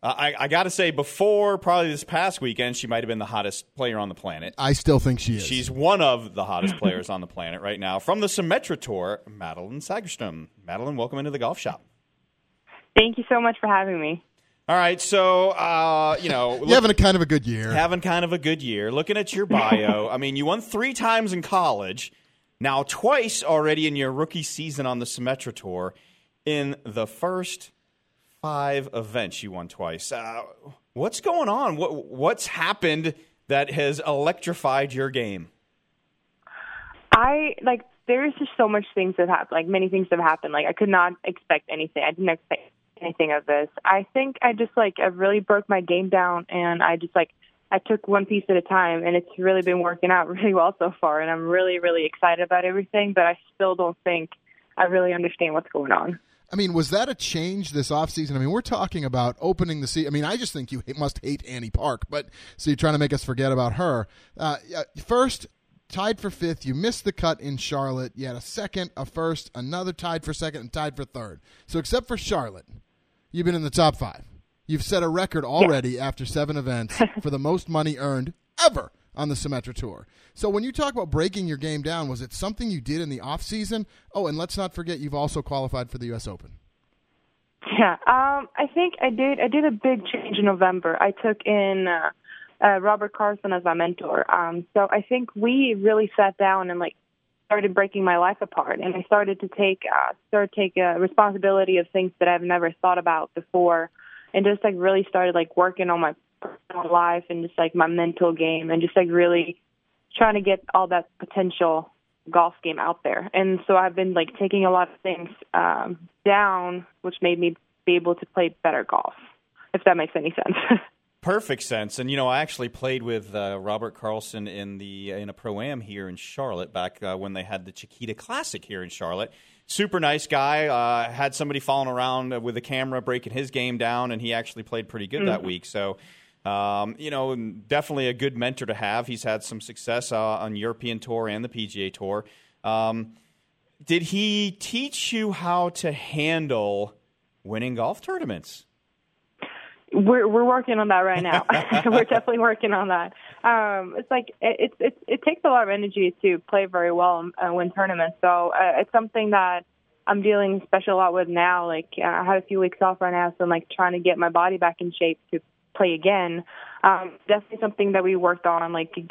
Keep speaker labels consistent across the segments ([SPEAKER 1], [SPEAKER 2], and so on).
[SPEAKER 1] I got to say, before probably this past weekend, she might have been the hottest player on the planet.
[SPEAKER 2] I still think she is.
[SPEAKER 1] She's one of the hottest players on the planet right now. From the Symetra Tour, Madeline Sagerstrom. Madeline, welcome into the golf shop.
[SPEAKER 3] Thank you so much for having me.
[SPEAKER 1] All right, so,
[SPEAKER 2] You're having a kind of a good year.
[SPEAKER 1] Having kind of a good year. Looking at your bio, I mean, you won 3 times in college, now twice already in your rookie season on the Symetra Tour. In the first 5 events, you won twice. What's going on? What's happened that has electrified your game?
[SPEAKER 3] There's just so much things that happened. Many things have happened. I could not expect anything. I didn't expect anything of this. I think I just I really broke my game down, and I took one piece at a time, and it's really been working out really well so far. And I'm really, really excited about everything, but I still don't think I really understand what's going on.
[SPEAKER 2] I mean, was that a change this offseason? I mean, we're talking about opening the season. I mean, I just think you must hate Annie Park, but so you're trying to make us forget about her. First, tied for 5th. You missed the cut in Charlotte. You had a second, a first, another tied for 2nd, and tied for 3rd. So except for Charlotte, you've been in the top 5. You've set a record already after 7 events for the most money earned ever on the Symetra Tour. So when you talk about breaking your game down, was it something you did in the off season? Oh, and let's not forget you've also qualified for the U.S. Open.
[SPEAKER 3] Yeah, I think I did. I did a big change in November. I took in Robert Carlson as my mentor. So I think we really sat down and started breaking my life apart, and I started to take responsibility of things that I've never thought about before, and just really started working on my personal life and just my mental game, and just really trying to get all that potential golf game out there. And so I've been taking a lot of things down, which made me be able to play better golf, if that makes any sense.
[SPEAKER 1] Perfect sense. And, I actually played with Robert Carlson in a Pro-Am here in Charlotte back when they had the Chiquita Classic here in Charlotte. Super nice guy. Had somebody following around with a camera breaking his game down, and he actually played pretty good that week. So, definitely a good mentor to have. He's had some success on European Tour and the PGA Tour. Did he teach you how to handle winning golf tournaments?
[SPEAKER 3] We're working on that right now. We're definitely working on that. It takes a lot of energy to play very well and win tournaments. So it's something that I'm dealing especially a lot with now. I had a few weeks off right now, so I'm trying to get my body back in shape to play again. Definitely something that we worked on,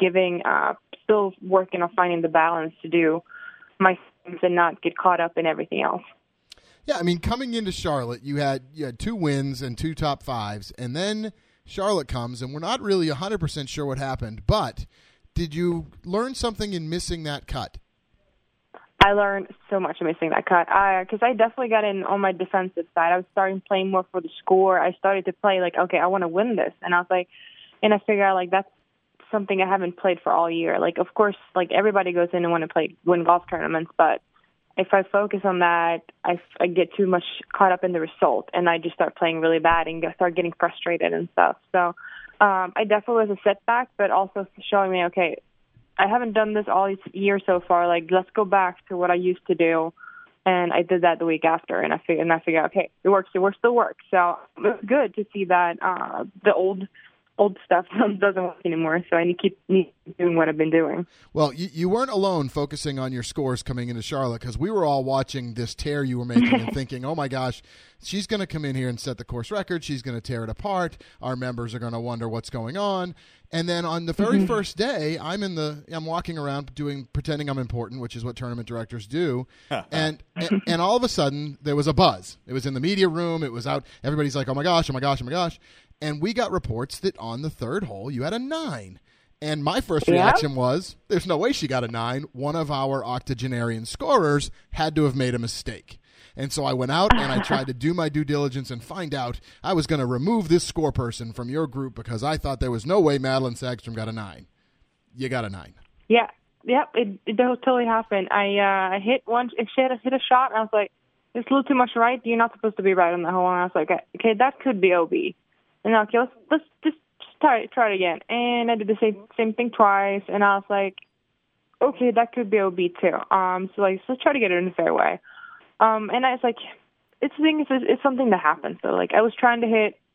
[SPEAKER 3] still working on finding the balance to do my things and not get caught up in everything else.
[SPEAKER 2] Yeah, I mean, coming into Charlotte, you had 2 wins and 2 top 5s, and then Charlotte comes, and we're not really 100% sure what happened, but did you learn something in missing that cut?
[SPEAKER 3] I learned so much in missing that cut, because I definitely got in on my defensive side. I was starting playing more for the score. I started to play okay, I want to win this, and I was and I figured out that's something I haven't played for all year. Of course, everybody goes in and want to win golf tournaments, but if I focus on that, I get too much caught up in the result, and I just start playing really bad and start getting frustrated and stuff. So I definitely was a setback, but also showing me, okay, I haven't done this all year so far. Let's go back to what I used to do. And I did that the week after, and I figured, okay, it works. It still works. So it's good to see that the old stuff doesn't work anymore, so I need to keep doing what I've been doing.
[SPEAKER 2] Well, you weren't alone focusing on your scores coming into Charlotte, because we were all watching this tear you were making and thinking, oh my gosh, she's going to come in here and set the course record. She's going to tear it apart. Our members are going to wonder what's going on. And then on the very first day, I'm walking around pretending I'm important, which is what tournament directors do. and all of a sudden there was a buzz. It was in the media room. It was out. Everybody's like, oh my gosh, oh my gosh, oh my gosh. And we got reports that on the 3rd hole you had a 9. And my first reaction was, there's no way she got a 9. One of our octogenarian scorers had to have made a mistake. And so I went out and I tried to do my due diligence and find out I was going to remove this score person from your group because I thought there was no way Madeline Sagstrom got a 9. You got a 9.
[SPEAKER 3] Yeah. Yep, it totally happened. I hit one. She had hit a shot, and I was like, it's a little too much right. You're not supposed to be right on the hole. And I was like, okay, that could be OB. And okay, let's just try it again. And I did the same thing twice, and I was like, okay, that could be OB too. So let's try to get it in the fairway. And I was like, it's something that happens. So I was trying to hit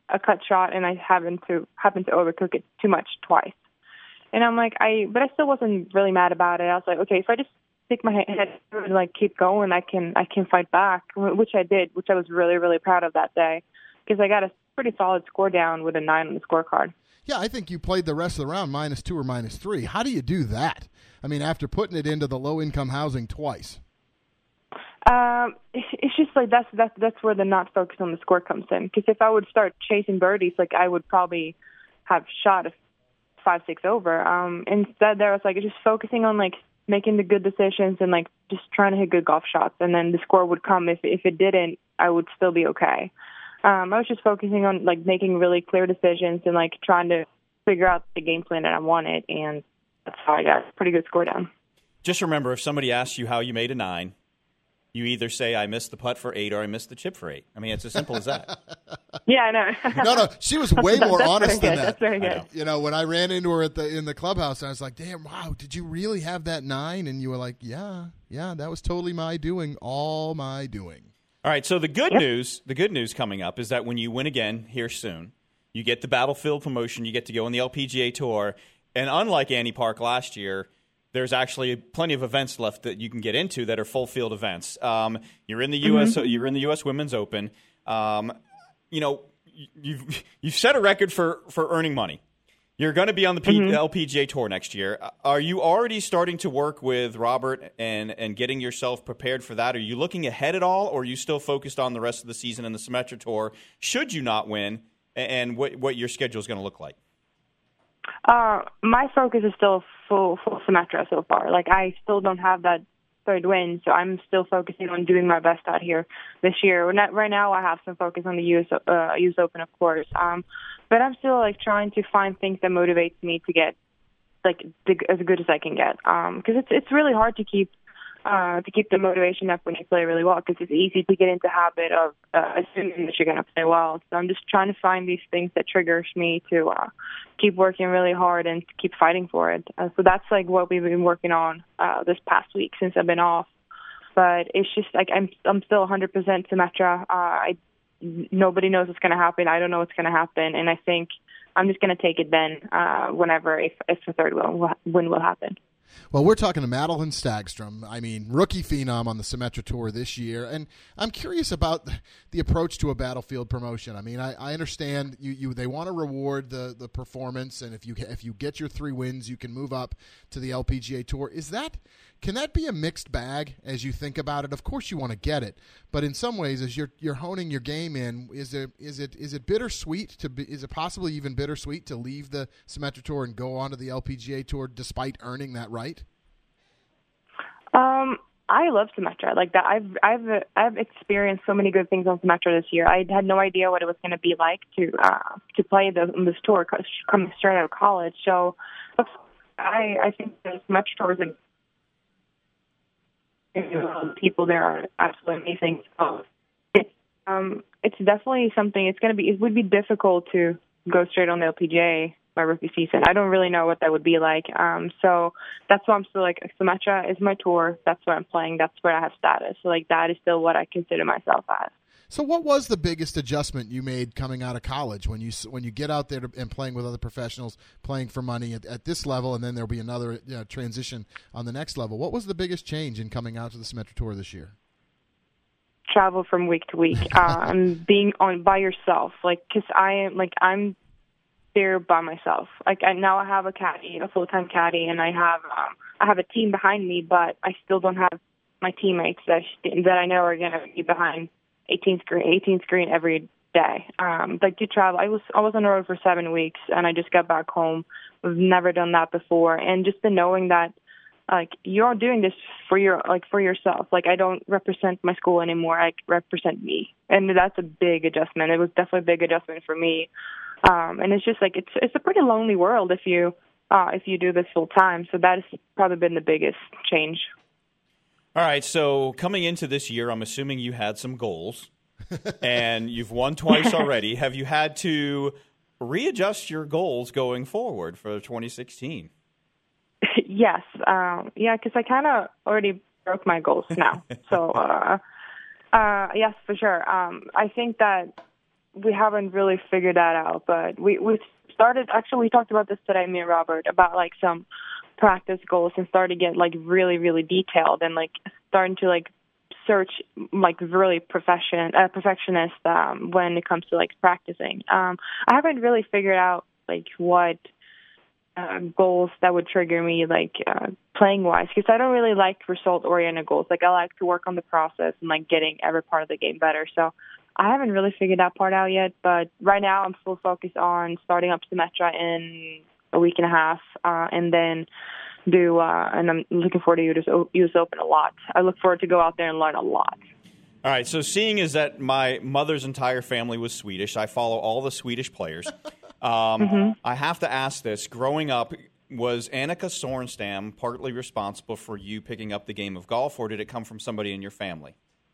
[SPEAKER 3] a cut shot, and I happened to overcook it too much twice. And I'm like, but I still wasn't really mad about it. I was like, okay, if I just stick my head through and like keep going, I can fight back, which I did, which I was really, really proud of that day, because I got a pretty solid score down with a 9 on the scorecard.
[SPEAKER 2] Yeah, I think you played the rest of the round -2 or -3. How do you do that? I mean, after putting it into the low-income housing twice.
[SPEAKER 3] It's just like that's where the not focus on the score comes in. Because if I would start chasing birdies, like I would probably have shot a 5-6 over. Instead, there I was like just focusing on like making the good decisions and like just trying to hit good golf shots, and then the score would come. If it didn't, I would still be okay. I was just focusing on like making really clear decisions and like trying to figure out the game plan that I wanted, and that's how I got a pretty good score down.
[SPEAKER 1] Just remember, if somebody asks you how you made a 9, you either say, I missed the putt for 8 or I missed the chip for 8. I mean, it's as simple as that.
[SPEAKER 3] Yeah, I know.
[SPEAKER 2] No, she was way more honest than that.
[SPEAKER 3] That's very good.
[SPEAKER 2] You know, when I ran into her in the clubhouse, I was like, damn, wow, did you really have that 9? And you were like, yeah, that was totally my doing, all my doing.
[SPEAKER 1] All right, so the good news coming up is that when you win again here soon, you get the Battlefield promotion, you get to go on the LPGA Tour, and unlike Annie Park last year, there's actually plenty of events left that you can get into that are full field events. You're in the U.S. You're in the U.S. Women's Open. You know, you've set a record for earning money. You're going to be on the LPGA Tour next year. Are you already starting to work with Robert and getting yourself prepared for that? Are you looking ahead at all, or are you still focused on the rest of the season and the Symetra Tour, should you not win, and what your schedule is going to look like?
[SPEAKER 3] My focus is still full Symetra so far. Like, I still don't have that third win, so I'm still focusing on doing my best out here this year. Right now, I have some focus on the US Open, of course. But I'm still like trying to find things that motivates me to get like as good as I can get. Because it's really hard to keep the motivation up when you play really well, because it's easy to get into habit of assuming that you're going to play well. So I'm just trying to find these things that triggers me to keep working really hard and to keep fighting for it. So that's like what we've been working on this past week since I've been off. But it's just like I'm still 100% Symetra. Nobody knows what's going to happen. I don't know what's going to happen, and I think I'm just going to take it then whenever if the third win will happen.
[SPEAKER 2] Well, we're talking to Madelyn Stagstrom. I mean, rookie phenom on the Symetra Tour this year. And I'm curious about the approach to a Battlefield promotion. I mean, I understand they want to reward the performance, and if you get your 3 wins, you can move up to the LPGA Tour. Can that be a mixed bag as you think about it? Of course you want to get it, but in some ways, as you're honing your game in, is it bittersweet is it possibly even bittersweet to leave the Symetra Tour and go on to the LPGA Tour despite earning that right?
[SPEAKER 3] I love Symetra. Like that, I've experienced so many good things on Symetra this year. I had no idea what it was going to be like to play this tour coming straight out of college. So I think the Symetra Tour is the people there are absolutely amazing. So it's definitely something. It would be difficult to go straight on the LPGA my rookie season. I don't really know what that would be like. So that's why I'm still like, Symetra is my tour. That's where I'm playing. That's where I have status. So like that is still what I consider myself as.
[SPEAKER 2] So what was the biggest adjustment you made coming out of college when you get out there and playing with other professionals, playing for money at this level, and then there'll be another transition on the next level? What was the biggest change in coming out to the Symetra Tour this year?
[SPEAKER 3] Travel from week to week, and being on by yourself. Like, because I'm there by myself. Like, now I have a caddy, a full-time caddy, and I have a team behind me, but I still don't have my teammates that I know are going to be behind 18 screen every day. Like to travel, I was on the road for 7 weeks, and I just got back home. I've never done that before, and just the knowing that like you're doing this for yourself. Like, I don't represent my school anymore. I represent me, and that's a big adjustment. It was definitely a big adjustment for me, and it's just like it's a pretty lonely world if you do this full time. So that has probably been the biggest change.
[SPEAKER 1] All right, so coming into this year, I'm assuming you had some goals, and you've won twice already. Have you had to readjust your goals going forward for 2016?
[SPEAKER 3] Yes. Yeah, because I kind of already broke my goals now. So, yes, for sure. I think that we haven't really figured that out, but we started. Actually, we talked about this today, me and Robert, about like some practice goals and started to get like really, really detailed and like starting to like search like really perfectionist when it comes to like practicing. I haven't really figured out like what goals that would trigger me like playing wise, because I don't really like result oriented goals. Like I like to work on the process and like getting every part of the game better. So I haven't really figured that part out yet, but right now I'm full focused on starting up Symetra in a week and a half, and then and I'm looking forward to US Open a lot. I look forward to go out there and learn a lot.
[SPEAKER 1] All right, so seeing as that my mother's entire family was Swedish, I follow all the Swedish players. I have to ask this. Growing up, was Annika Sorenstam partly responsible for you picking up the game of golf, or did it come from somebody in your family?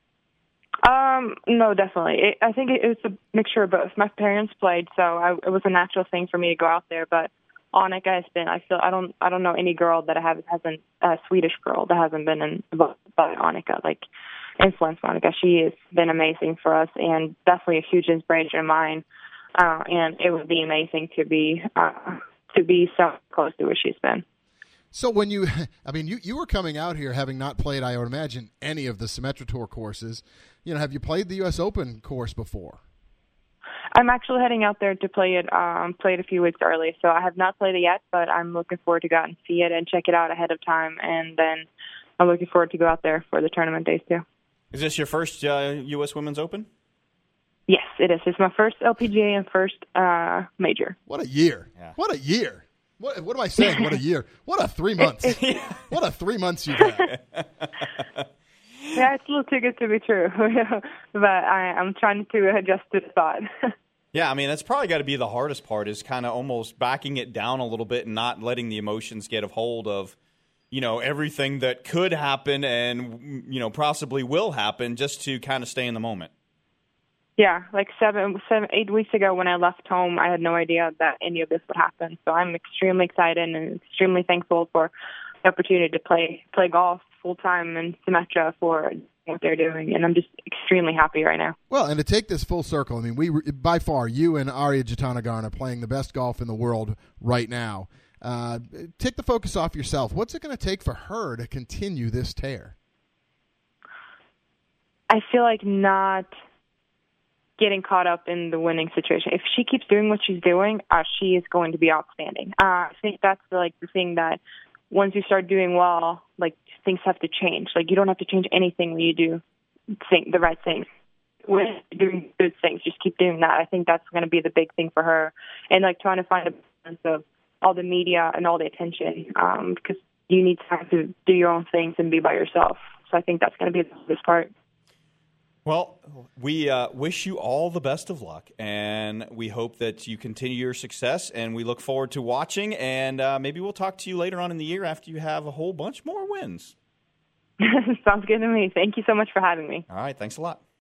[SPEAKER 3] No, definitely. I think it was a mixture of both. My parents played, so it was a natural thing for me to go out there. But Annika has been. I don't know any girl that hasn't a Swedish girl that hasn't been involved by Annika, like influenced Annika. She has been amazing for us, and definitely a huge inspiration of mine. And it would be amazing to be so close to where she's been.
[SPEAKER 2] So when you were coming out here having not played, I would imagine, any of the Symetra Tour courses. Have you played the U.S. Open course before?
[SPEAKER 3] I'm actually heading out there to play it. Played a few weeks early, so I have not played it yet. But I'm looking forward to go out and see it and check it out ahead of time, and then I'm looking forward to go out there for the tournament days too.
[SPEAKER 1] Is this your first U.S. Women's Open?
[SPEAKER 3] Yes, it is. It's my first LPGA and first major.
[SPEAKER 2] What a year! Yeah. What a year! What am I saying? What a year! What a 3 months! What a 3 months you've had!
[SPEAKER 3] Yeah, it's a little too good to be true, but I'm trying to adjust to the spot.
[SPEAKER 1] Yeah, I mean, that's probably got to be the hardest part, is kind of almost backing it down a little bit and not letting the emotions get a hold of, everything that could happen and, possibly will happen, just to kind of stay in the moment.
[SPEAKER 3] Yeah, like 8 weeks ago when I left home, I had no idea that any of this would happen. So I'm extremely excited and extremely thankful for the opportunity to play golf full-time in Symetra for what they're doing, and I'm just extremely happy right now.
[SPEAKER 2] Well, and to take this full circle, I mean, by far, you and Arya Jatanagarn are playing the best golf in the world right now. Take the focus off yourself. What's it going to take for her to continue this tear?
[SPEAKER 3] I feel like not getting caught up in the winning situation. If she keeps doing what she's doing, she is going to be outstanding. I think that's the thing that once you start doing well, like things have to change. Like you don't have to change anything when you do the right things. When you're doing good things, just keep doing that. I think that's going to be the big thing for her, and like trying to find a balance of all the media and all the attention, because you need time to do your own things and be by yourself. So I think that's going to be the hardest part.
[SPEAKER 1] Well, we wish you all the best of luck, and we hope that you continue your success, and we look forward to watching, and maybe we'll talk to you later on in the year after you have a whole bunch more wins.
[SPEAKER 3] Sounds good to me. Thank you so much for having me.
[SPEAKER 1] All right, thanks a lot.